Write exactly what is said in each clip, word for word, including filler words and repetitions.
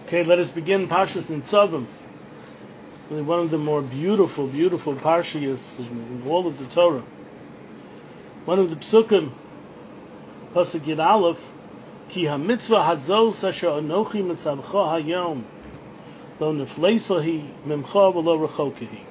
Okay, let us begin Parshas Nitzavim. Really one of the more beautiful, beautiful parshas in, in all of the Torah. One of the psukim, pasuk Yud Aleph, Ki ha-mitzvah hazos asher anochi mitzavcha hayom lo nifleisahi mimcha v'lo rechokehi.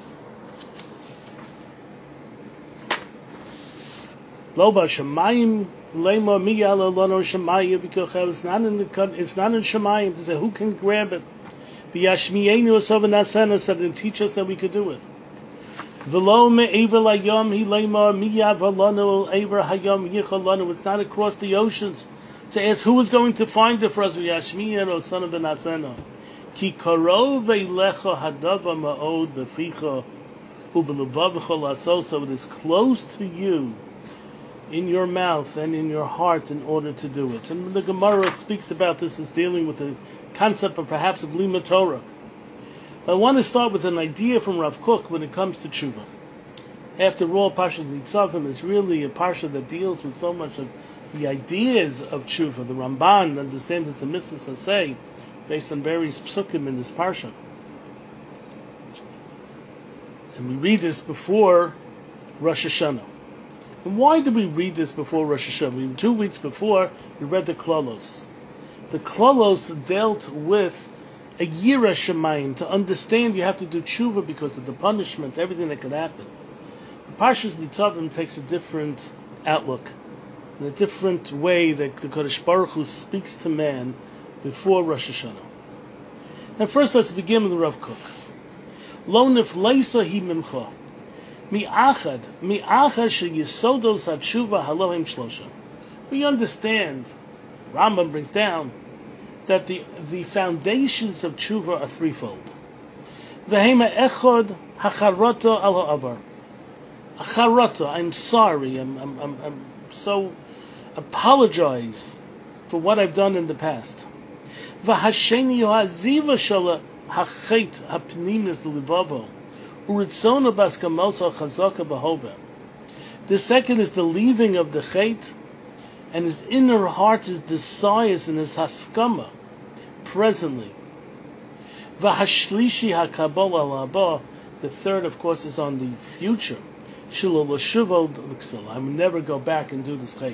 Lo b'shamayim lema miyala lano shamayim b'kochel. It's not in the it's not in shamayim to say who can grab it. B'yashmiyenu asavanasena, so to teach us that we could do it. V'lo me'ever layom hi lema miyav lano ever hayom yichal lano. It's not across the oceans to ask who is going to find it for us. V'yashmiyenu asavanasena. Ki karov eilecha hadava ma'od beficha u'belevavcha laso. So it is close to you, in your mouth and in your heart, in order to do it. And the Gemara speaks about this as dealing with the concept of perhaps of Limud Torah. But I want to start with an idea from Rav Kook when it comes to tshuva. After all, Parshat Nitzavim is really a parsha that deals with so much of the ideas of tshuva. The Ramban understands it's a mitzvah saseh based on various psukim in this parsha. And we read this before Rosh Hashanah. And why do we read this before Rosh Hashanah? Two weeks before, we read the Klolos. The Klolos dealt with a Yira Shemayim. To understand, you have to do tshuva because of the punishment, everything that could happen. The Parshas Nitzavim takes a different outlook, in a different way that the Kodesh Baruch Hu speaks to man before Rosh Hashanah. Now first, let's begin with the Rav Kook. Lo nifleisa hi mimcha. Mi'achad, mi'achad sheyisodos hatshuva halohim shlosha. We understand, Rambam brings down, that the, the foundations of tshuva are threefold. V'hema echod hacharata al ha'avar. Acharata, I'm sorry, I'm, I'm, I'm, I'm so apologize for what I've done in the past. V'hasheni ha'ziva shala hachet ha'pnimis l'livavo. The second is the leaving of the chait, and his inner heart is desires and his haskama presently. The third, of course, is on the future. I will never go back and do this chait.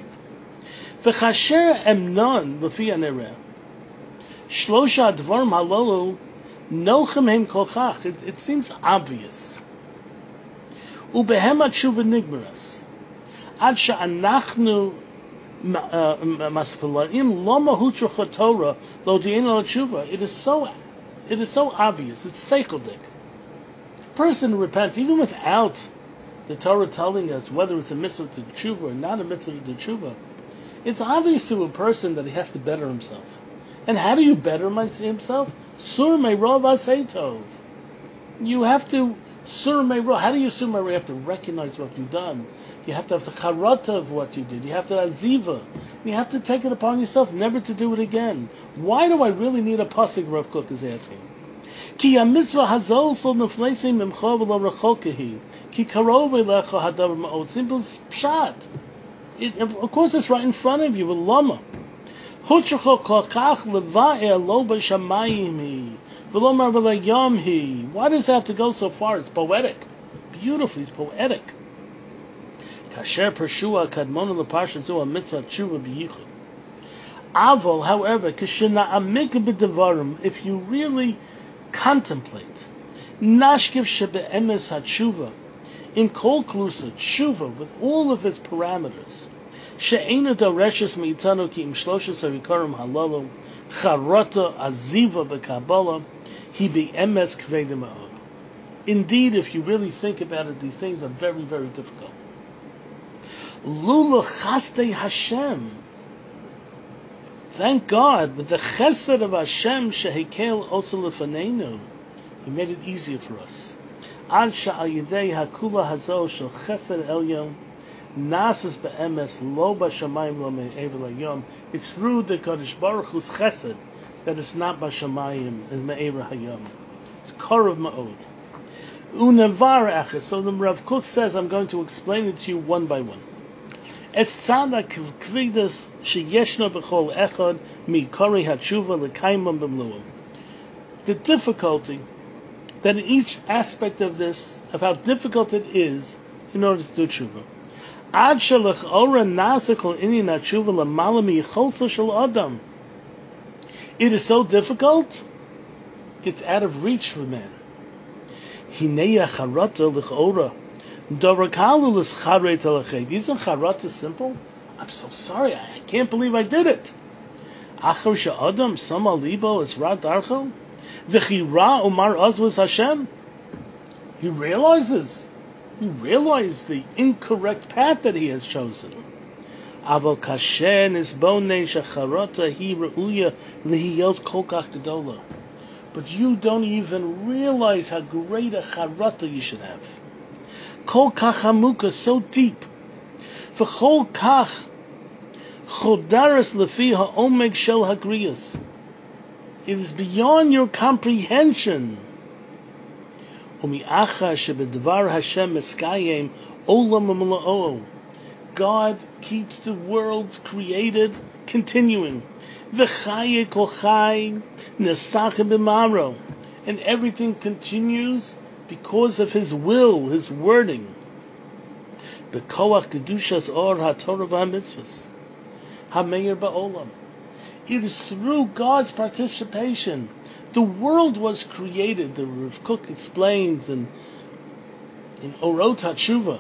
It, it seems obvious. Ubehemat tshuva nigmaras. Ad she'anachnu masfalaim lo mahutra chatora lo di'ena tshuva. It is so, it is so obvious. It's seichel-dik. A person repent even without the Torah telling us whether it's a mitzvah to tshuva or not a mitzvah to tshuva. It's obvious to a person that he has to better himself. And how do you better himself? Sur me'rov aseitov. You have to sur me'rov. How do you sur me'rov? You have to recognize what you've done. You have to have the charata of what you did. You have to aziva. You have to take it upon yourself never to do it again. Why do I really need a pasuk? Rav Kook is asking. Ki ha-mitzvah hazol lo nefneisei mimcha v'lo rechokehi. Ki karov eilecha hadavar ma'od. Simple pshat. It, of course, it's right in front of you. Lama. Why does it have to go so far? It's poetic. Beautiful, it's poetic. However, if you really contemplate, in kol klusa, tshuva, with all of its parameters, she'ena doreshes meitanu ki im shloshes harikarim halalu charata aziva bekabbalah hi be'emes kvedim ma'od. Indeed, if you really think about it, these things are very, very difficult. Lula chaste Hashem. Thank God, with the chesed of Hashem shehekel osa lefaneinu, He made it easier for us. Ad she'al yedei hakula hazo shel chesed elyon Nasas be'emes lo b'shamayim lo me'ever hayom. It's through the Kodesh Baruch Hu's chesed that it's not b'shamayim, it's me'ever hayom. It's korov ma'od. Unevar echad. So the Rav Kook says, I'm going to explain it to you one by one. Es tzada kvidas sheyeshna b'chol echad mikori hatshuva l'kaimam b'mluim. the difficulty that in each aspect of this, of how difficult it is in order to do tshuva. Ad shelach ora nasikol inyan tshuva lamalami yicholso shel adam. It is so difficult, it's out of reach for man. Hineya charata l'chora. Dovrakalu l'scharei talachet. Isn't charata simple? I'm so sorry, I can't believe I did it. Achar she'adam sama libo es ra darcho. V'chira umar azvus Hashem. He realizes, he realizes the incorrect path that he has chosen. Aval kasher nisbonei shecharata hi reuya lihiyot kol kach gedola. But you don't even realize how great a charata you should have. Kol kach hamuka, so deep. V'chol kach chodaris lefi ha'omeg shel hagriyas. It is beyond your comprehension. Umi'acha shebedvar Hashem eskayim olam v'mola'o. God keeps the world created continuing. V'chaye kol chay nesachem b'maro. And everything continues because of His will, His wording. B'koach kedushas or ha'torah v'ha'mitzvahs. Ha'meir ba'olam. It is through God's participation. The world was created. The Rav Kook explains in, in Orot HaTshuva.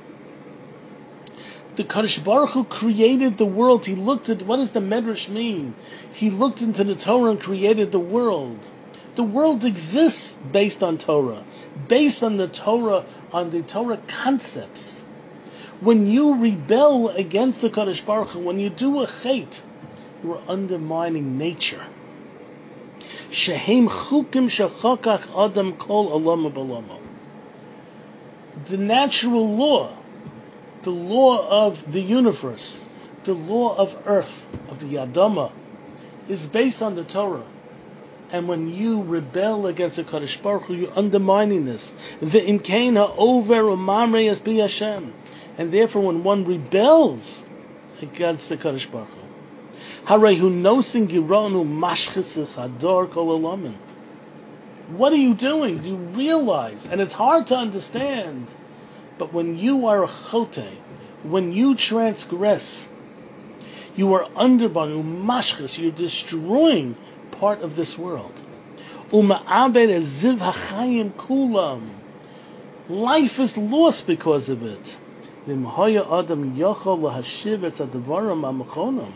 The Kadosh Baruch Hu created the world. He looked at, what does the Medrash mean? He looked into the Torah and created the world. The world exists based on Torah, based on the Torah, on the Torah concepts. When you rebel against the Kadosh Baruch Hu, when you do a chait, you are undermining nature. Shehem chukim shechakach adam kol olama balama. The natural law, the law of the universe, the law of earth, of the Adama, is based on the Torah. And when you rebel against the Kadosh Baruch Hu, you're undermining this. Ve'im kein ha'over u'mamrei es bi Hashem. And therefore, when one rebels against the Kadosh Baruch Hu, Harehu nosin gironu mashchisis hador kol olamin. What are you doing? Do you realize? And it's hard to understand. But when you are a chote, when you transgress, you are undermining mashchis. You're destroying part of this world. Uma'abed eziv hachayim kulam. Life is lost because of it. V'mhaya adam yochol lahashiv etz advarim ha'mechonam.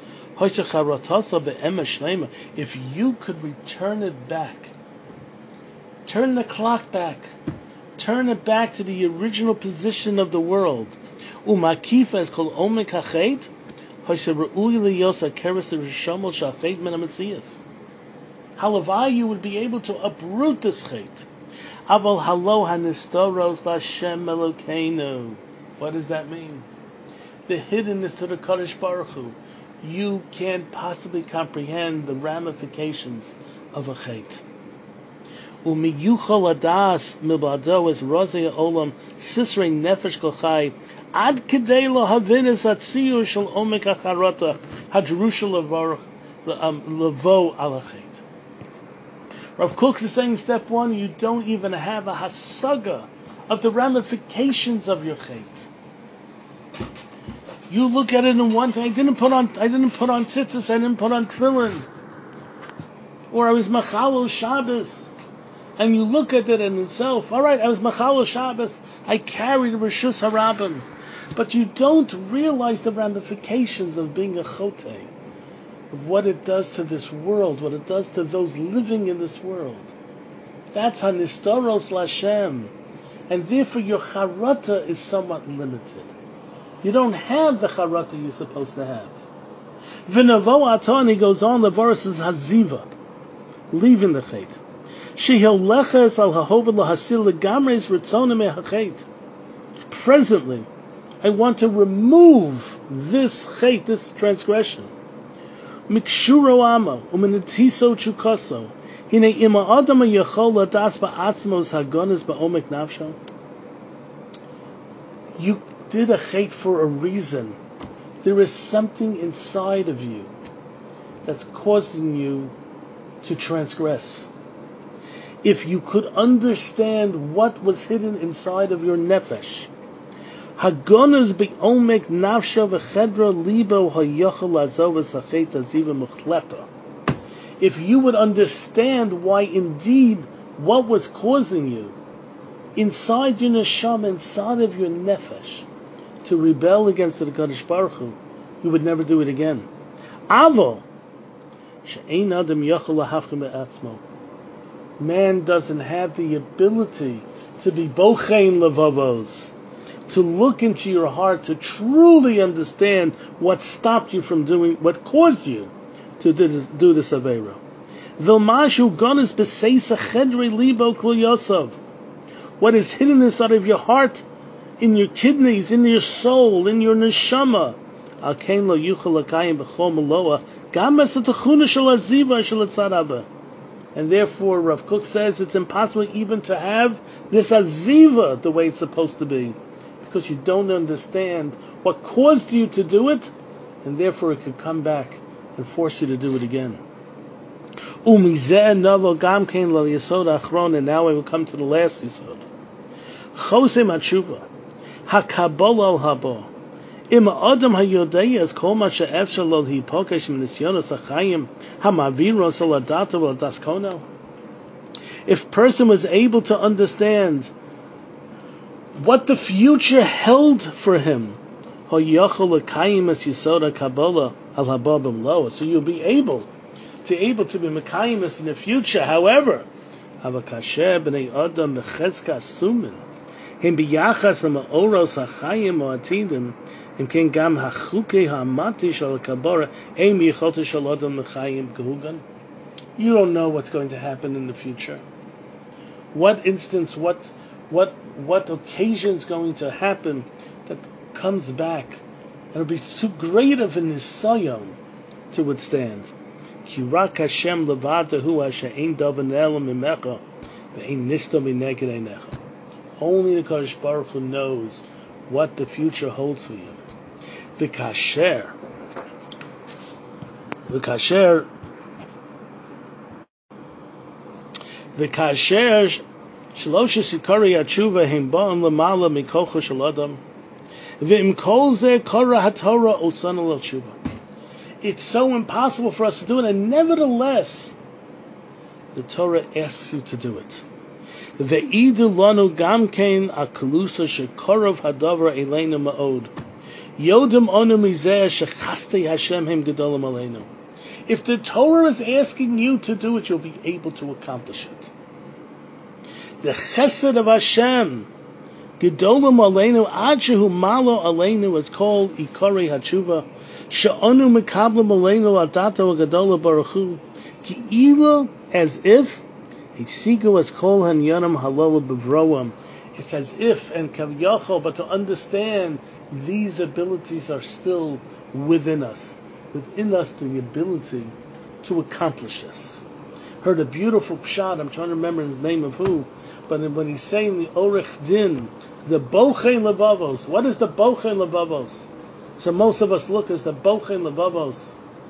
If you could return it back, turn the clock back, turn it back to the original position of the world. Umakifa is called omek hachet. Halavai, you would be able to uproot this chait. Aval halo hanistoros l'Hashem Elokeinu. What does that mean? The hiddenness to the Kadosh Baruch Hu. You can't possibly comprehend the ramifications of a chait. Umiyuchal adas milbado es rozei olam sisrei nefesh kochai ad kedei lo havinis atziyu shel omek acharata hadrusha levarach levo ala chait. Rav Kook is saying, step one, you don't even have a hasaga of the ramifications of your chait. You look at it in one thing. I didn't put on. I didn't put on tzitzis. I didn't put on tefillin. Or I was machalo Shabbos, and you look at it in itself. All right, I was machalo Shabbos. I carried reshus harabim, but you don't realize the ramifications of being a chote, of what it does to this world, what it does to those living in this world. That's hanistoros l'Hashem, and therefore your charata is somewhat limited. You don't have the charata you're supposed to have. V'navo atani goes on, the verse is haziva, leaving the chait. Shehil leches al hahovad lahasil legamres ritzonim hachait. Presently, I want to remove this chait, this transgression. Mikshuro ama umenetiso chukaso. Hine ima adam yachol ladas ba'atzmos hagonis ba'omek nafsho. You did a chait for a reason. There is something inside of you that's causing you to transgress. if you could understand what was hidden inside of your nefesh. Hagonas be'omek nafsha v'chedra libo hayochel azov v'sachet aziva muchleta. If you would understand why indeed what was causing you inside your neshama, inside of your nefesh, to rebel against the Kadosh Baruch Hu, you would never do it again. Avo she'ein adam yochel lahafchem be'atzmo. Man doesn't have the ability to be bochein levavos, to look into your heart, to truly understand what stopped you from doing, what caused you to do this, do this aveira. Vilmashu gonis b'seisa chedrei libo kol yosov. What is hidden inside of your heart, in your kidneys, in your soul, in your neshama. Al kein lo yuchel lakayim b'chol meloa gam esatachuna shel aziva shel tzaraba. And therefore, Rav Kook says it's impossible even to have this aziva the way it's supposed to be, because you don't understand what caused you to do it, and therefore it could come back and force you to do it again. Umizeh novo gam kein lo yesod achron, and now we will come to the last yesod. Chosem hatshuva, hakabol al habo. Im adam hayodei es kol ma she'efshar lo hipokesh min nisyonos hachayim hamaviros al adato al daskono. If person was able to understand what the future held for him, so you'll be able to able to be mekayim in the future. However, him biyachas la'oros hachayim ha'atidim im ken gam hachukei ha'amati shel kabara ein yichot shel adam mechayim gehugan. You don't know what's going to happen in the future. What instance, what what what occasion is going to happen that comes back, and it'll be too great of a nisayon to withstand. Ki rak Hashem levadahu asher ein davar ne'elam mimecha ve'ein nisto mineged einecha. Only the Kadosh Baruch Hu knows what the future holds for you. V'kasher, v'kasher, v'kasher shlosh sikari atshuva hem ba'am lamala mikocha shel adam v'im kol ze kara haTorah osan al tshuva. It's so impossible for us to do it, and nevertheless, the Torah asks you to do it. Ve'idu lanu gamkein akalusa shekorov hadavar eleinu ma'od. Yodem onu mizeh shechaste Hashem hem gedolim aleinu. If the Torah is asking you to do it, you'll be able to accomplish it. The chesed of Hashem gedolim aleinu ad shehu malo aleinu is called ikari hatshuva. She'onu mekablim aleinu adato gedolah baruch hu ki'ilu, as if Hitzigu as kol hanyanam halal b'vroam. It's as if, and kavyachol, but to understand these abilities are still within us. Within us, the ability to accomplish this. Heard a beautiful pshat, I'm trying to remember his name of who, but when he's saying the Orech Din, the Bochei Levavos, what is the Bochei Levavos? So most of us look as the Bochei Levavos.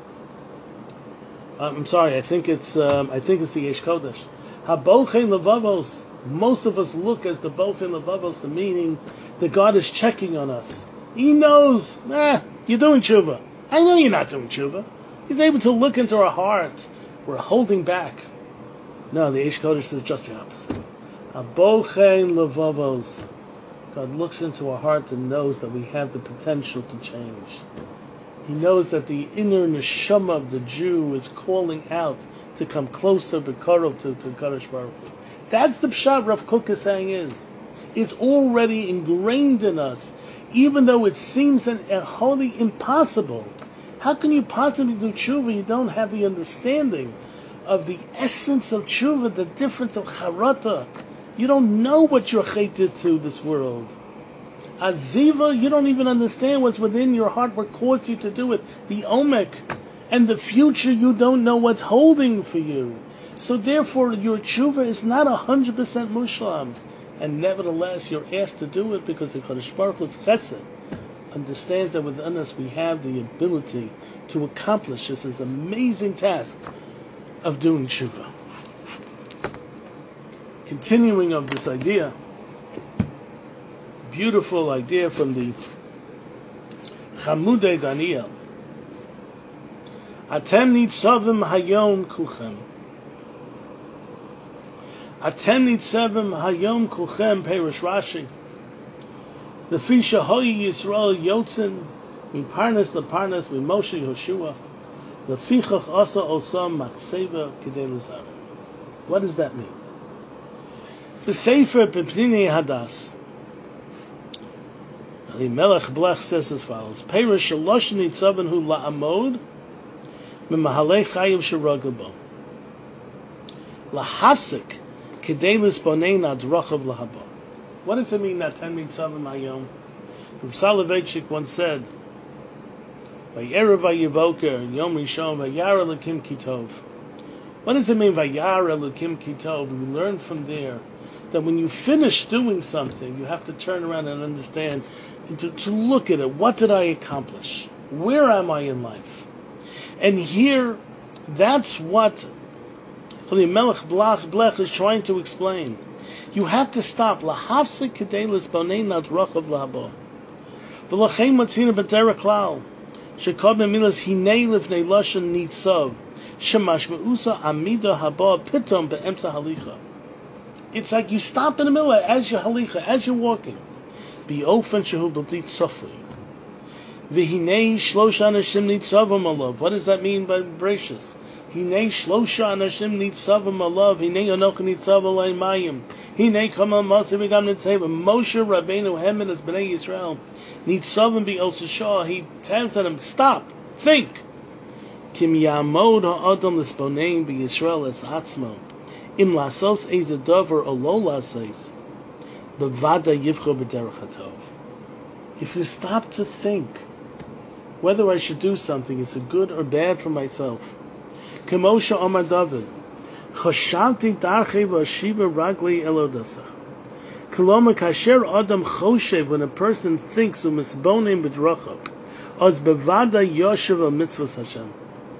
I'm sorry, I think it's um, I think it's the Yesh Kodesh. HaBochei Levavos, most of us look as the Bochei Levavos, the meaning that God is checking on us. He knows, ah, you're doing tshuva. I know you're not doing tshuva. He's able to look into our heart. We're holding back. No, the Yesh Kodesh says just the opposite. HaBochei Levavos, God looks into our heart and knows that we have the potential to change. He knows that the inner neshama of the Jew is calling out to come closer, bekarov, to to Kadosh Baruch Hu. That's the pshat Rav Kook is saying is, it's already ingrained in us, even though it seems an, a wholly impossible. How can you possibly do tshuva? You don't have the understanding of the essence of tshuva, the difference of charata. You don't know what your chet did to this world. Aziva, you don't even understand what's within your heart, what caused you to do it. The omek. And the future, you don't know what's holding for you. So therefore, your tshuva is not one hundred percent mushlam. And nevertheless, you're asked to do it because the Kadosh Baruch Hu's chesed understands that within us we have the ability to accomplish this, this amazing task of doing tshuva. continuing of this idea, beautiful idea from the Chamudei Daniel. Atem nitzavim hayom kulchem. Atem nitzavim hayom kulchem Perish Rashi. The Fisha Hoyi Yisrael Yotzin, we Parnas the Parnas, we Moshe Yoshua, the Fichach Asa Osam Matseva Kidei Lizar. What does that mean? The Sefer Pepnini Hadas. Ali Melech Blech says as follows: Perish Shalosh Nitzavin Hu La'amod Mimahalei Chayiv Sharagabo Lahafsik Kidei Lisbonein Adrachav Lahaba. What does it mean that ten mitzavim hayom? Rav Soloveitchik once said, "Vayerev vayivoker yom rishon vayar elokim kitov." What does it mean vayar elokim kitov? We learn from there that when you finish doing something, you have to turn around and understand, to, to look at it. What did I accomplish? Where am I in life? And here, that's what Elimelech Blech is trying to explain. You have to stop. Lahafsik kedelis bonei nadrachav lahabo. V'lachem matzina b'derech klal shekod b'milas hinei lifnei lashon nitzav shemashmeusa amida haba pitom be'emtza halicha. It's like you stop in the middle as you're halicha, as you're walking. Be'ofen shehu b'lti tzofui. V'hinei shlosha anashim nitzavam alav. What does that mean by gracious? Hinei shlosha anashim nitzavam alav. Hinei yonoch nitzav alay mayim. Hinei kamal masa v'gam nitzeva. Moshe Rabbeinu hem and his bnei Yisrael nitzavam be'osashah. He tells them, stop, think. Kim yamod ha'adam l'sponein be'Yisrael es atzmo. Im lasos eiz davar o lo lasos. Bevada yivcho b'derech hatov. If you stop to think whether I should do something, is it good or bad for myself? Kemosha Omar David, Choshavti darchei v'ashiva ragli elodasach. Koloma kasher adam choshev, when a person thinks u'misbonim b'drachav, oz bevada yoshev al mitzvahs Hashem.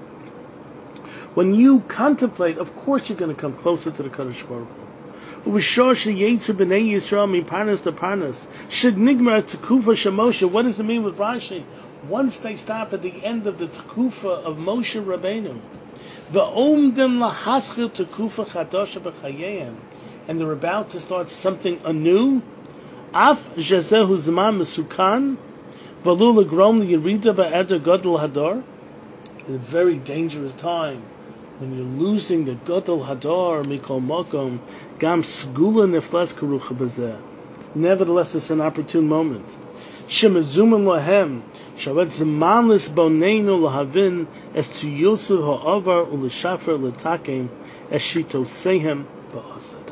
When you contemplate, of course you're going to come closer to the Kadosh Baruch Hu. U'v'shor sheyetzu b'nei Yisrael mi parnas to parnas. Shid nigmar tekufa shemoshe. What does it mean with Rashi? Once they stop at the end of the tekufa of Moshe Rabbeinu, v'omdim lahaschil tekufa chadosha b'chayeihem, and they're about to start something anew. Af jazehu zman mesukan, v'lu legrom liyirida ba'eder gadol hador. A very dangerous time when you're losing the gadol hador mikol makom gam segula neflas karucha b'zeh. Nevertheless, it's an opportune moment. Shemazumim lahem shavet zman lisboneinu lahavin es tu yosef ha'avar u'lishafer l'takem es shitosehem ba'asad.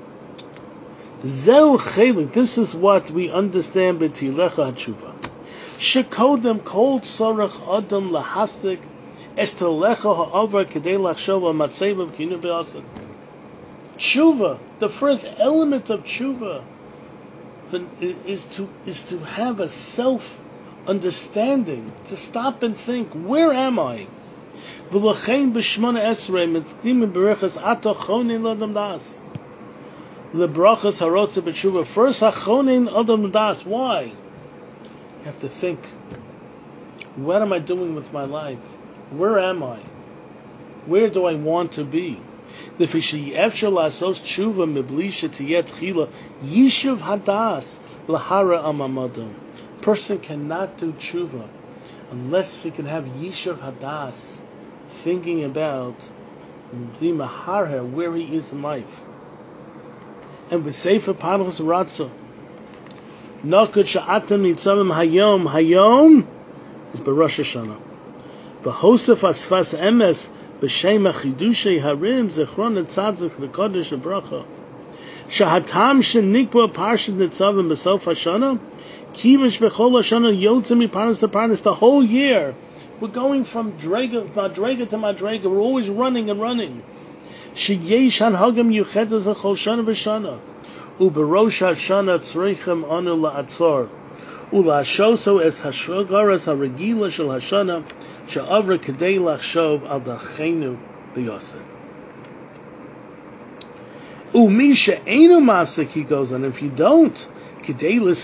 Zeu chelik. This is what we understand b'tilecha hatshuva. Shekodem kol tzarech adam lahastik es tilecha ha'avar kedei lachshov ha'matzev v'kinu ba'asad. Tshuva, the first element of tshuva, is to is to have a self understanding, to stop and think, where am I? V'lachein b'shmona esrei mitzkdim b'berachas ato chonin l'adam das. L'brachas harotze b'tshuva. First hachonin adam das. Why? You have to think, what am I doing with my life? Where am I? Where do I want to be? The fishy efshel lasos tshuva mibli shetiyet chila yishuv hadas lahara amamadam. Person cannot do tshuva unless he can have yishuv hadas, thinking about the maharha, where he is in life. And with sefer panos ratzo nakut sha'atam nitzavim hayom hayom is b'Rosh Hashanah. B'hosef asfas emes b'shem achidushay harim zechron etzadik v'kodesh v'bracha shahatam shenikba parshat nitzavim b'sof Hashanah kivish b'chol Hashanah yotzim miparnas to parnas. The whole year we're going from drega madrega to madrega. We're always running and running. Sheyesh hanhagam yuchedas l'chol shana v'shana u'berosh Hashanah tzreichem anu la'atzor u'la'ashoso es hashgaras haragila shel Hashanah she'avra kedei lachshov al dachenu b'yosef. Umisha enu mafsek, he goes on, if you don't, if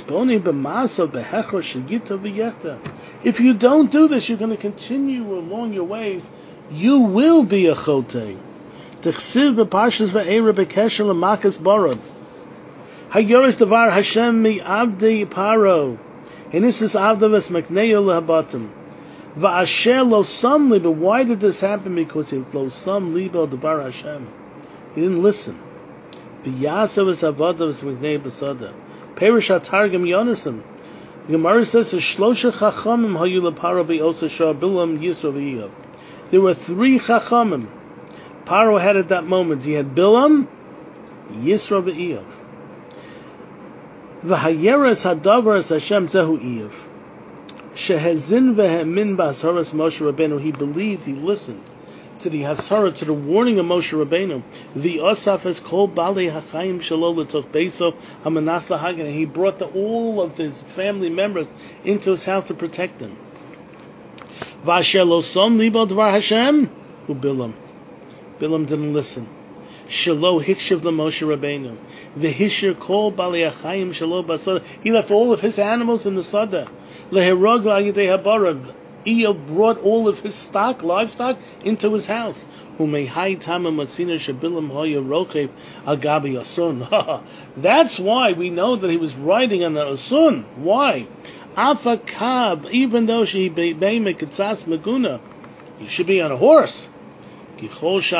you don't do this, you're going to continue along your ways, you will be a chotei. T'chsiv b'parshas va'era b'kesher l'makas barad. Hayoris davar Hashem mi avdi paro. And this is avdavas makneyo lehabatim. Va'asher lo sam liba. Why did this happen? Because he lo sam liba davar Hashem. He didn't listen. B'yasavas avadavas makneyo b'sada. Perish hatargim yonasim. The Gemara says, "Shlosha chachamim hayu leparo be'osa shah bilam yisro v'iyov." There were three chachamim Paro had at that moment. He had Bilam, Yisro v'Iyov. V'hayeres hadavar Hashem zehu Iyov. Shehezin v'hemin b'hasaras Moshe Rabbeinu. He believed, he listened to the hasara, to the warning of Moshe Rabbeinu. V'osaf es kol balei hachayim shelo l'toch beiso hamanas lahagen. He brought the, all of his family members into his house to protect them. V'asher lo som libo dvar Hashem hu Bilam. Bilam didn't listen. Shelo hikshav Moshe Rabbeinu. V'hishir kol balei hachayim shelo basada. He left all of his animals in the sada. Leherog agidei habarad. Iyov brought all of his stock, livestock, into his house. That's why we know that he was riding on the asun. Why? Afakab, even though she maguna, he should be on a horse. He lost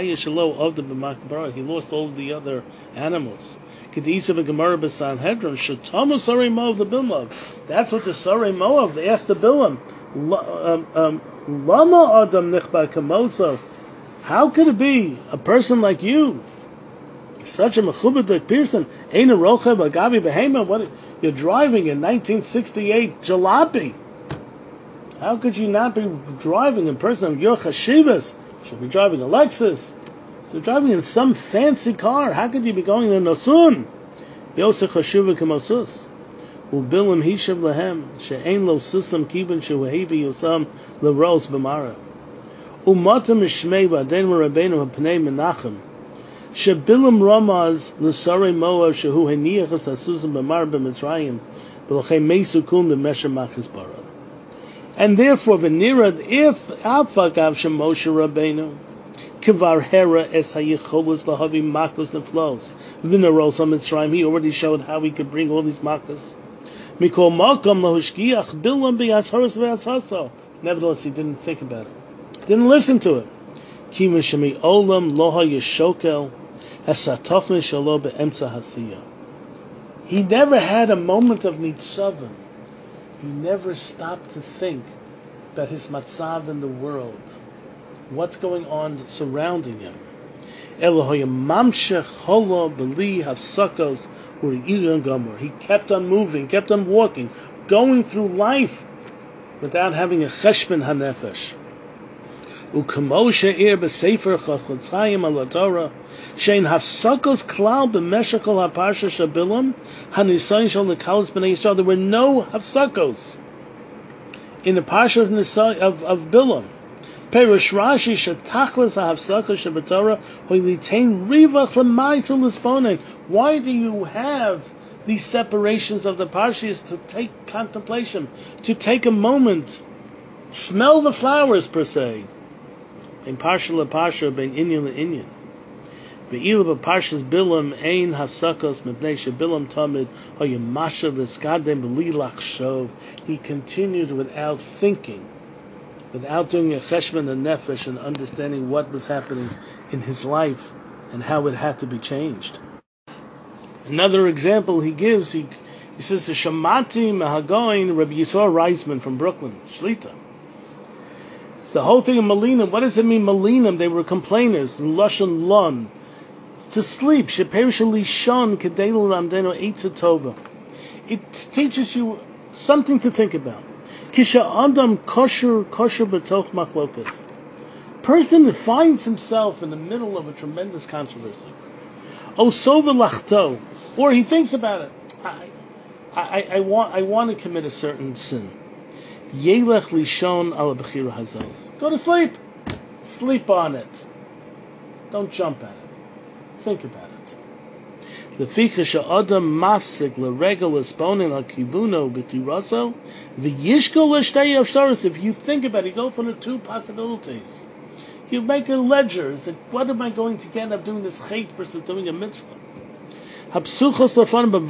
all of the other animals. That's what the Sarei Moav, they asked the Bilam, Lama Adam Nichba Kamoso. How could it be a person like you, such a mechubadik person, Eina Rocha Bagabi Behema? What you're driving in nineteen sixty-eight jalopy? How could you not be driving a person of your chashivas? Should be driving a Lexus. So driving in some fancy car. How could you be going in Nosun? Yosef chashuva kamosus. Ubilim hishav lahem she'ein lo susam kiben she'uhevi yosam leros b'mara. Umatam mishmei ba'aden rabbeinu ha'pnei menachem she'bilim ramaz l'sarei moav she'hu heniachas ha'susam b'mara b'mitzrayim v'lachei meisukum b'mesher machis bara. And therefore, v'nirad, if afagav she'Moshe Rabbeinu Kivar hera es hayicholos lahavi makkos neflos v'neros ha'mitzrayim, he already showed how he could bring all these makkos. Mikol makom lahushkiach bilam b'yasharos v'yashaso. Nevertheless, he didn't think about it. Didn't listen to it. Ki mishami olam loha yeshokel esatochne shalo be'emtza hasiya. He never had a moment of nitzavim. He never stopped to think about his matzav in the world. What's going on surrounding him? He kept on moving, kept on walking, going through life without having a cheshbon hanefesh. Ukamosha ir b'sefer chachotzayim ala Torah shein hafsakos klal b'meshakol haparsha shabilam hanisayin shal nekalos b'nei Yisrael. There were no hafsakos in the parsha of, of, of Bilam. Perush Rashi shetachlas hafsakos shabatorah hoilitain rivach l'maisul l'sponei. Why do you have these separations of the parshas? To take contemplation, to take a moment, smell the flowers per se. In parsha leparsha, bein inyan leinyan. Be'ilu b'parshas Bilam ein hafsakos mipnei shebilam tamid hayamashav l'skadem b'li lachshov. He continued without thinking, without doing a cheshbon and nefesh and understanding what was happening in his life and how it had to be changed. Another example he gives, he, he says, the Shamati Mahagoin Rabbi Yisrael Reisman from Brooklyn, Shlita. The whole thing of Malinim, what does it mean, Malinim? They were complainers, Lashon Lon. To sleep, Sheperish Lishon Kedelu Lamdeno Eitza Tova. It teaches you something to think about. Kisha Adam Kosher Kosher B'toch Machlokas. Person finds himself in the middle of a tremendous controversy. Osova Lachto. Or he thinks about it. I, I, I want, I want to commit a certain sin. Yelech lishon ala bechira hazos. Go to sleep. Sleep on it. Don't jump at it. Think about it. Leficha she'adam mafsik l'regel l'sponin l'kivuno b'chiraso v'yishkol l'shtei avsharos. If you think about it, you go for the two possibilities. You make a ledger. Is that what am I going to get of doing this chait versus doing a mitzvah? Obviously,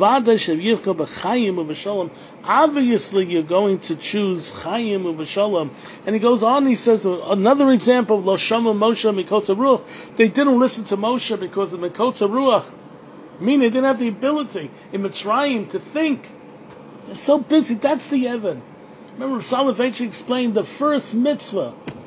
you're going to choose Chaim uv'shalom. And he goes on, he says, another example of Lo Shama Moshe Mikotza Ruach. They didn't listen to Moshe because of Mikotza Ruach. Meaning they didn't have the ability in Mitzrayim to think. They're so busy. That's the Evan. Remember, Soloveitch explained the first mitzvah.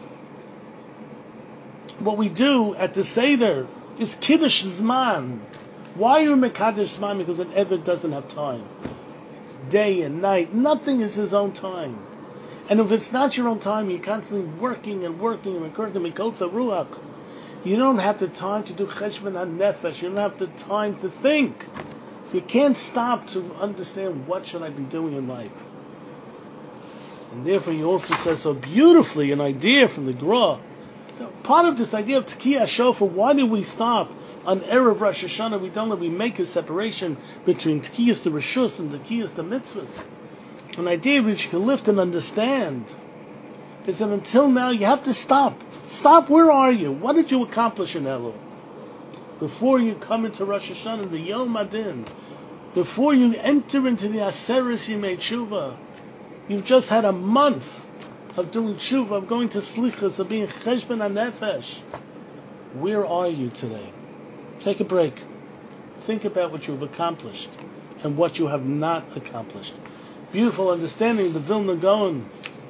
What we do at the Seder is Kiddush Zman. Why are you Mekadesh Zman? Because an Eved doesn't have time. It's day and night. Nothing is his own time. And if it's not your own time, you're constantly working and working and according to Mikotza Ruach. You don't have the time to do Cheshbon HaNefesh. You don't have the time to think. You can't stop to understand what should I be doing in life. And therefore he also says so beautifully an idea from the Gra. Part of this idea of Tekiyah Shofar, why do we stop on Erev Rosh Hashanah? We don't know, we make a separation between Tekiyahs to Rishus and Tekiyahs to Mitzvahs. An idea which you can lift and understand is that until now you have to stop. Stop, where are you? What did you accomplish in Elul? Before you come into Rosh Hashanah, the Yom Adin, before you enter into the Aseres Yimei Tshuva, you've just had a month of doing tshuva, of going to slichas, of being cheshbon hanefesh. Where are you today? Take a break. Think about what you've accomplished and what you have not accomplished. Beautiful understanding, the Vilna Gaon,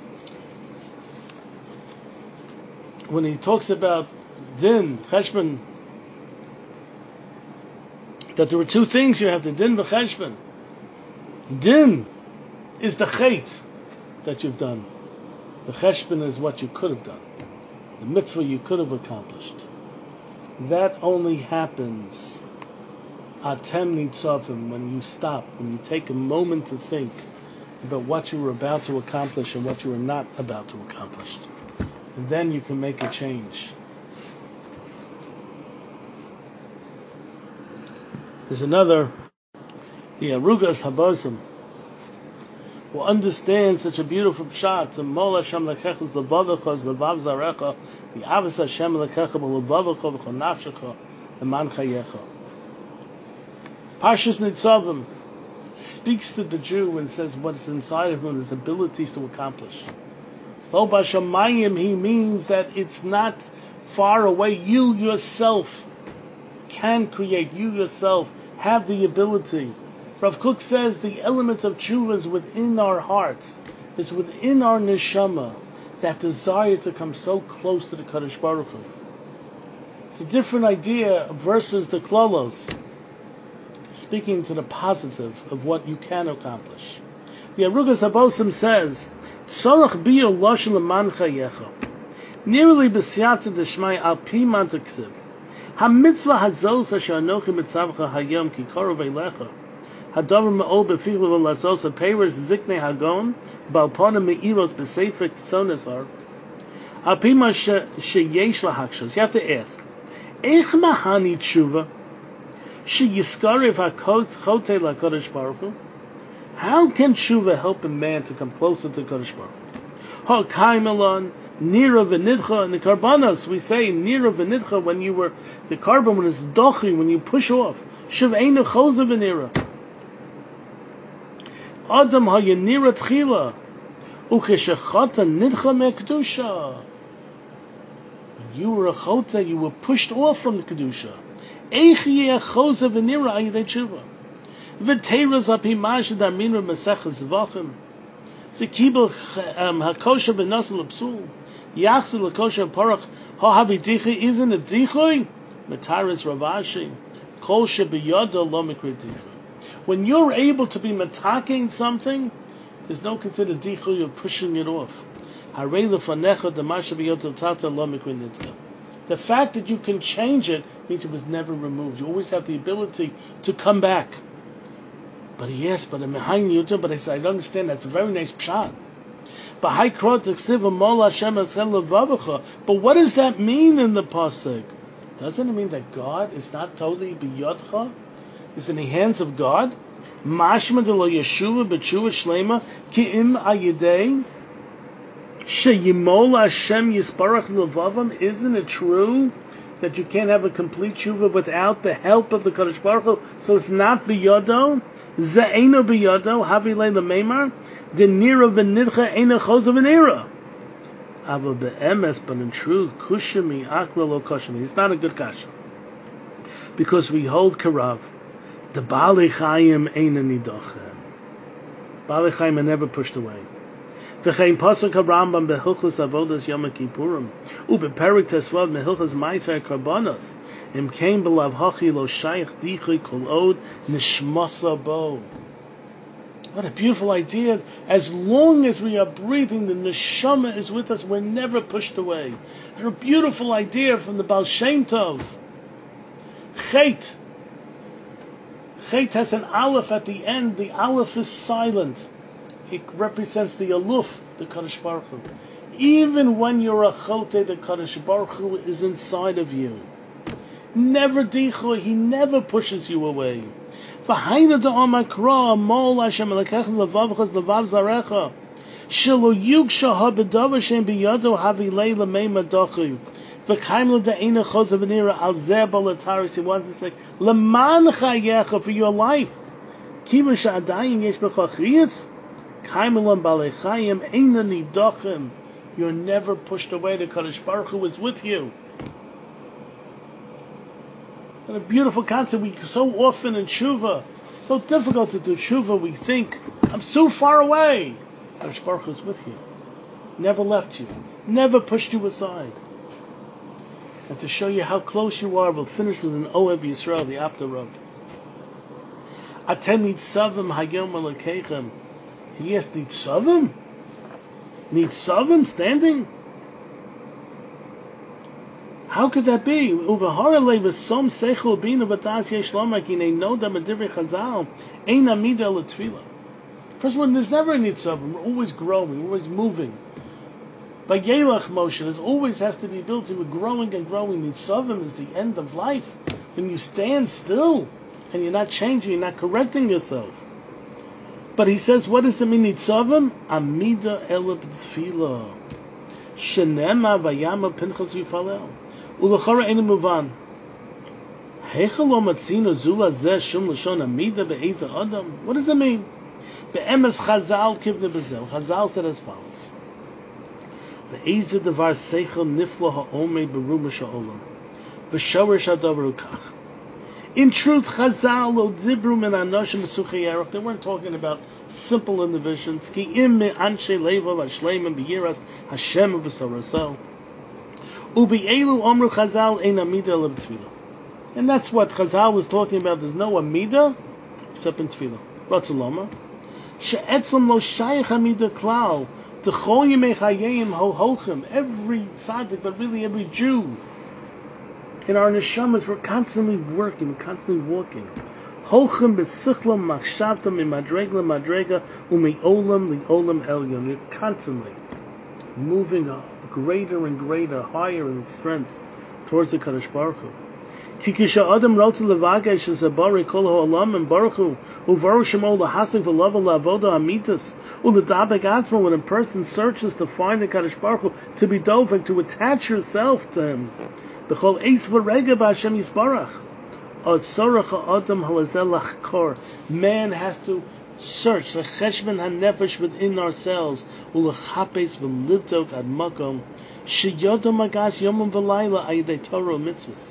when he talks about din, cheshbon, that there were two things you have to din v'cheshbon. Din is the chait that you've done. The cheshbon is what you could have done. The mitzvah you could have accomplished. That only happens atem nitzavim, when you stop, when you take a moment to think about what you were about to accomplish and what you were not about to accomplish. And then you can make a change. There's another, the Arugas Habosim, who understands such a beautiful pshat. The Mol Hashem lekechus levavecha levav zarecha, the Avos Hashem lekecha levavecha v'chol nafshecha leman chayecha. Parshas Nitzavim speaks to the Jew and says what's inside of him, his abilities to accomplish. Lo b'shamayim, he means that it's not far away. You yourself can create. You yourself have the ability. Rav Kook says the element of tshuva is within our hearts. It's within our neshama, that desire to come so close to the Kadosh Baruch Hu. It's a different idea versus the klolos, speaking to the positive of what you can accomplish. The Arugas Habosim says, Tzorach biyo loshen leman chayecha, nearly b'siyata d'shmai al pi man t'ksiv, ha-mitzvah hazos asher anochi mitzavcha hayom ki korov eilecha, hadavar ma'ol b'fichlu v'latzos ha-peiros ziknei hagon, balpona me'iros b'sefer ksonesar, al pi man sheyesh lahakshos. You have to ask, eich mahani tshuva, sheyiskarev ha-chotei l'kadosh baruch Hu? How can tshuva help a man to come closer to Kadosh Baruch Hu? Ha-kaimelon, nira v'nidcha, and the karbanos, we say nira v'nidcha, when you were, the carbon, when it's dochi, when you push off, shuv einu choza v'nira. Adam ha-yenira tchila, ukeshechata nidcha me'kedusha. When you were a chota, you were pushed off from the kedusha. Eich yeh choza v'nira ayidei tshuva. V'teiros apimash darminu mesechas zvachim. Zekibel hakosha b'nosel l'psul. Yachsu l'kosha porach ha'havi dichi. Isn't it dichi? Metaris Ravashi. Kol shebiyodo lo mikri dichi. When you're able to be metaking something, there's no considered dichi. You're pushing it off. Harei lefanecha d'masha biyodo tata lo mikri nidcha. The fact that you can change it means it was never removed. You always have the ability to come back. But yes, but I'm behind you too. But I said, I don't understand. That's a very nice pshat. But what does that mean in the pasuk? Doesn't it mean that God is not totally biyotcha? is in the hands of God. Mashma de lo yeshuva b'tshuva shlema ki im ayidei sheyimol Hashem yisparach levavam. Isn't it true that you can't have a complete tshuva without the help of the Kadosh Baruch Hu? So it's not biyodo. Ze'eno biyodo havilei lemeimar denira v'nidcha ena choza v'nira. Ava be'emes, but in truth, kushimi akla lo koshimi. It's not a good kasha, because we hold karav. The Baalei Chayim eina nidochem. Baalei Chayim are never pushed away. V'chein pasuk HaRambam behilchos avodas Yom Kippurim ubeperik tesvav mehilchos ma'aser karbanos im kein belav hachi lo shaykh dichui kol od nishmasa bo. What a beautiful idea! As long as we are breathing, the neshama is with us. We're never pushed away. What a beautiful idea from the Baal Shem Tov. Chet. Chet has an aleph at the end. The aleph is silent. It represents the aluf, the Kadosh Baruch Hu. Even when you're a chote, the Kadosh Baruch Hu is inside of you. Never dichoy. He never pushes you away. V'haina da'amakra mol Hashem elakech levavchas levav zarecha shelo yugsha ha'bedavar shem biyado havilei l'meima dochu v'kaim l'da'ina chozav v'nira al zeh balataris. He wants to say leman chayecha, for your life. Kiva sha'adayin yesh b'cha chiyas kaim l'am balei chayim eina nidochem. You're never pushed away. The Kadosh Baruch Hu is with you. And a beautiful concept. We so often in tshuva, so difficult to do tshuva, we think, I'm so far away. Kadosh Baruch Hu is with you. Never left you. Never pushed you aside. And to show you how close you are, we'll finish with an Ohev Yisrael, the Apta Rav. Atem nitzavim hayom alakechem. He asked, nitzavim? Nitzavim, standing? How could that be? First of all, there's never a nitzavim. We're always growing, we're always moving. By Yelach Moshe, there always has to be built. We're growing and growing. Nitzavim is the end of life. When you stand still and you're not changing, you're not correcting yourself. But he says, what does it mean, nitzavim? Amida elab tefillah. Shenema vayama pinchas yifalel. Ulachara enu muvan. Heichel lo matzino zula zeh shum l'shon amida be'eza adam. What does it mean? Be'emes Chazal kivne bezel. Chazal said as follows. Be'eza devar seichel niflo ha'omei beruba sha'olam. V'shorish ha'davar ukach. In truth, Chazal lo dibru min anoshim mesuchei erech. They weren't talking about simple individuals. Ki im me anshe levav hashleimim beyiras Hashem v'sorosel. Ubi elu omru Chazal ein amida ela b'tfilah. And that's what Chazal was talking about. There's no amida except in tefillah. Ratzulama. She'etzlam lo shayach amida klal. T'chol yemei chayim ho holchem. Every tzaddik, but really every Jew, in our neshamas, we're constantly working, we're constantly walking. Holchem b'sichlam machshavtam imadregla madrega umi olam li olam elyon. We're constantly moving up, greater and greater, higher in strength towards the Kadosh Baruch Hu. Kikisha Adam wrote to Levagesh as a bari kol ha'olam and Baruch Hu uvaru shemo lahasik v'lava la'avoda amitas u'ledabek atzmo. When a person searches to find the Kadosh Baruch Hu, to be dovek, to attach yourself to Him, b'chol eis v'rega b'Hashem yisbarach atzorach ha'adam halazel lachkor. Man has to search the cheshbon hanefesh within ourselves u'lechapes v'livdok ad makom sheyodam magas yomim v'layla ayidei Torah mitzvahs.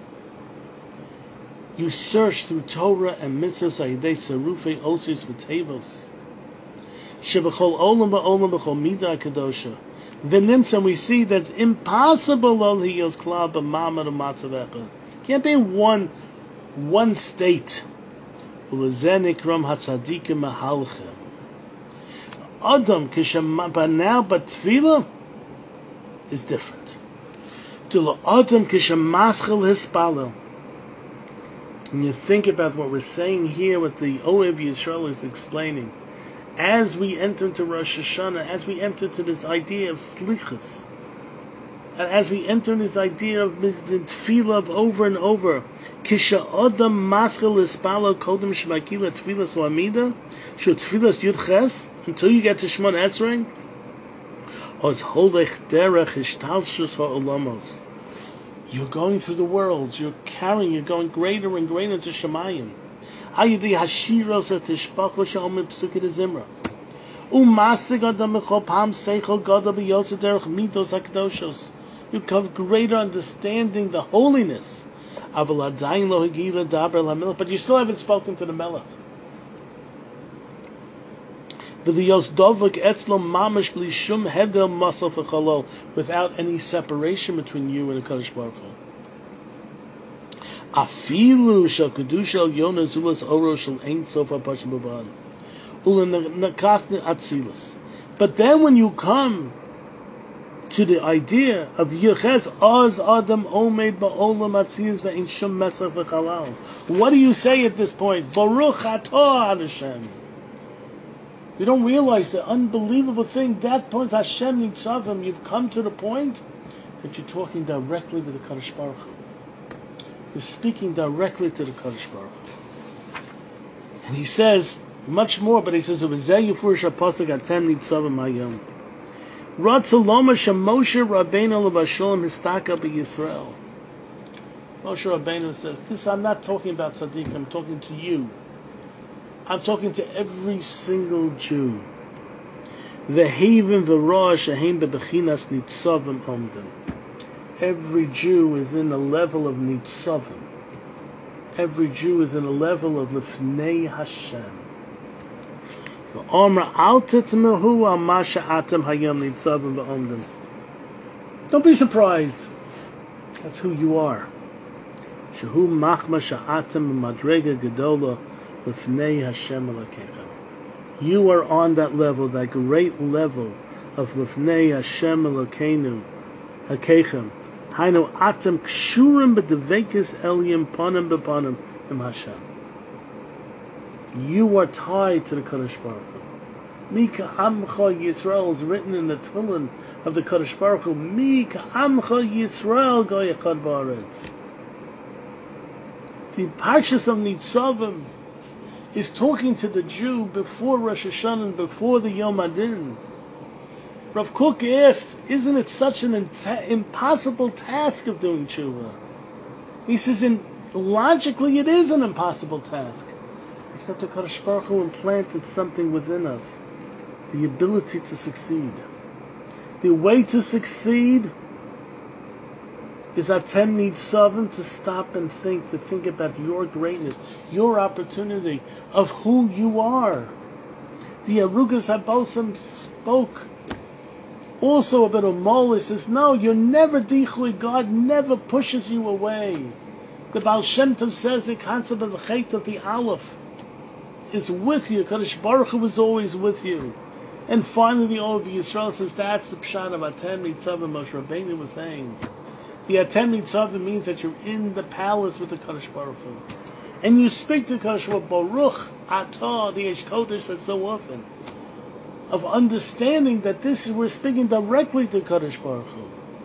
You search through Torah and mitzvahs ayidei tzarufei osis v'tevos shebechol olam ba'olam b'chol midah kadosha v'nimtzah. We see that it's impossible lo liyos klal b'mamad u'matzav echad. Can't be one one state. Ulezeh nikram hatzadikim mahalchem. Adam kisham, but now but tefillah is different. To Adam kisham maschel hispalel. When you think about what we're saying here, what the Ohev Yisrael is explaining, as we enter into Rosh Hashanah, as we enter into this idea of slichus, And as we enter in this idea of the tefillah of over and over, Kisha Adam Maschel Ispalo Kodem Shmakila Tefillah Suamida, Shu Tefillah Yud Ches, until you get to Shemon Esrei, Oz Holech Derech Ishtalshus HaOlamos. You're going through the worlds, you're carrying, you're going greater and greater to Shemayim. Ayidi Hashiros Atishpacho Shalom Psukid Zimra. Umasig Adam Mechol Pam Seichel Gadol B'Yosef Derech Mitos HaKadoshos. You have greater understanding the holiness. But you still haven't spoken to the Melech. Without any separation between you and the Kadosh Baruch Hu. But then when you come to the idea of Yeches Oz Adam Omed Ba'olam Atzias Ve'in Shum Mesach V'Chalal. What do you say at this point? Baruch Atah Hashem. You don't realize the unbelievable thing. That point, Hashem Nitzavim, you've come to the point that you're talking directly with the Kadosh Baruch Hu. You're speaking directly to the Kadosh Baruch Hu. And he says much more, but he says, V'zeh Yufurish HaPasuk Atem Nitzavim Hayom. Ratzaloma Shemoshe Rabbeinu Levasholim Histaka B'Yisrael. Moshe Rabbeinu says, "This I'm not talking about tzaddik. I'm talking to you. I'm talking to every single Jew. V'hevim v'roa shehem bebechinas nitzavim omdim. Every Jew is in a level of nitzavim. Every Jew is in a level of lifnei Hashem. Don't be surprised. That's who you are. You are on that level, that great level of Lifnei Hashem Elokeinu Hakechem. Hainu atem kshurim b'devekis eliyim panim b'panim im Hashem. You are tied to the Kadosh Baruch Hu. Mika Amcha Yisrael is written in the Tefillin of the Kadosh Baruch Hu. Mika Amcha Yisrael Goy Echad Ba'aretz. The Parshas of Nitzavim is talking to the Jew before Rosh Hashanah, before the Yom Adin. Rav Kook asked, isn't it such an int- impossible task of doing tshuva? He says, in, logically it is an impossible task. Except the Kadosh Baruch Hu implanted something within us. The ability to succeed. The way to succeed is Atem Nitzavim, to stop and think, to think about your greatness, your opportunity of who you are. The Arugas HaBosam spoke also about Omol. He says, no, you're never dichui. God never pushes you away. The Baal Shem Tov says the concept of the Chet of the Aleph is with you. Kadosh Baruch Hu is always with you. And finally, the Old Yisrael says that's the pshat of Atem Nitzavim. Moshe Rabbeinu was saying the Atem Nitzavim means that you're in the palace with the Kadosh Baruch Hu, and you speak to Kadosh Baruch Hu. Baruch Atah, the Eish Kodesh says so often, of understanding that this is, we're speaking directly to Kadosh Baruch Hu.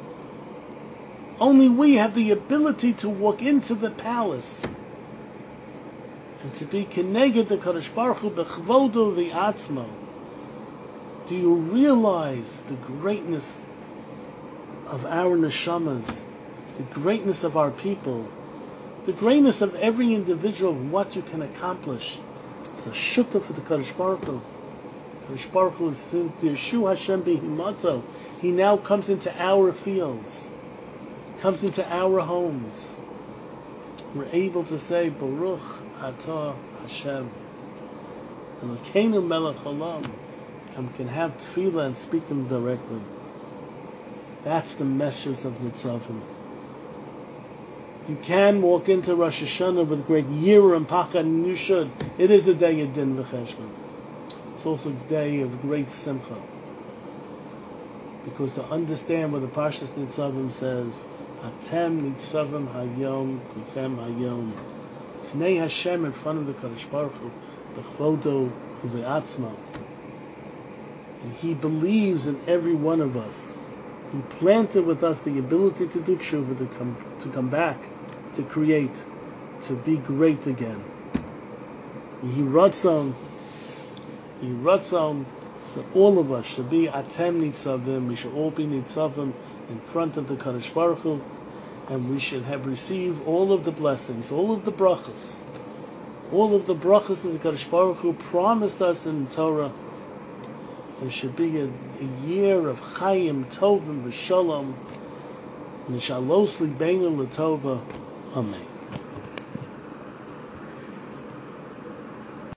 Only we have the ability to walk into the palace and to be keneged the Kadosh Baruch Hu b'chvodo v'atzmo. Do you realize the greatness of our neshamas, the greatness of our people, the greatness of every individual, of what you can accomplish? It's a shutta for the Kadosh Baruch Hu. Kadosh Baruch Hu is the Yeshu Hashem Behimatzo. He now comes into our fields, comes into our homes. We're able to say Baruch Atah Hashem, Elokeinu Melech Olam, and we can have tefillah and speak to him directly. That's the message of Nitzavim. You can walk into Rosh Hashanah with great yira and pachad, and you should. It is a day of din v'cheshbon. It's also a day of great simcha, because to understand what the Parshas Nitzavim says, Atem Nitzavim Hayom Kulchem Hayom, Fnei Hashem, in front of the Kadosh Baruch Hu, b'chvodo uve'atzmo, and He believes in every one of us. He planted with us the ability to do tshuva, to come, to come back, to create, to be great again. He ratzon, he ratzon that all of us should be atem nitzavim. We should all be nitzavim in front of the Kadosh Baruch Hu, and we should have received all of the blessings, all of the brachas, all of the brachas that the Kadosh Baruch Hu promised us in Torah. There should be a, a year of Chaim Tovim v'Shalom, Nishalos Libeinu L'Tova. Amen.